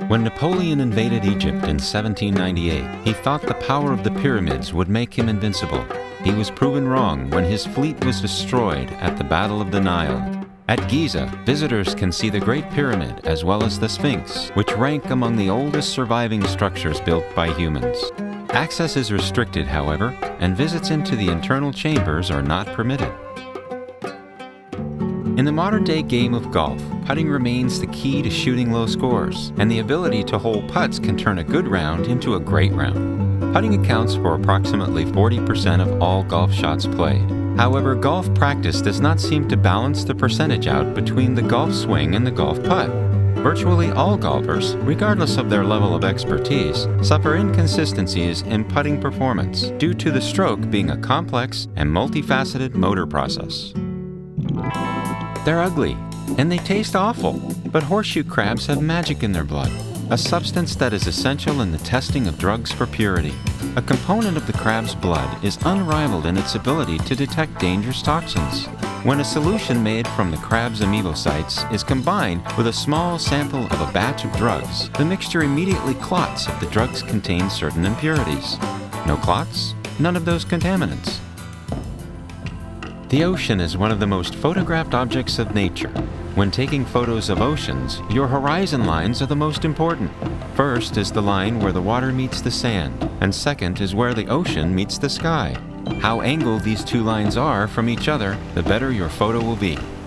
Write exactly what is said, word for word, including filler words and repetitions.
When Napoleon invaded Egypt in seventeen ninety-eight, he thought the power of the pyramids would make him invincible. He was proven wrong when his fleet was destroyed at the Battle of the Nile. At Giza, visitors can see the Great Pyramid as well as the Sphinx, which rank among the oldest surviving structures built by humans. Access is restricted, however, and visits into the internal chambers are not permitted. In the modern-day game of golf, putting remains the key to shooting low scores, and the ability to hole putts can turn a good round into a great round. Putting accounts for approximately forty percent of all golf shots played. However, golf practice does not seem to balance the percentage out between the golf swing and the golf putt. Virtually all golfers, regardless of their level of expertise, suffer inconsistencies in putting performance due to the stroke being a complex and multifaceted motor process. They're ugly, and they taste awful, but horseshoe crabs have magic in their blood, a substance that is essential in the testing of drugs for purity. A component of the crab's blood is unrivaled in its ability to detect dangerous toxins. When a solution made from the crab's amoebocytes is combined with a small sample of a batch of drugs, the mixture immediately clots if the drugs contain certain impurities. No clots? None of those contaminants. The ocean is one of the most photographed objects of nature. When taking photos of oceans, your horizon lines are the most important. First is the line where the water meets the sand, and second is where the ocean meets the sky. How angled these two lines are from each other, the better your photo will be.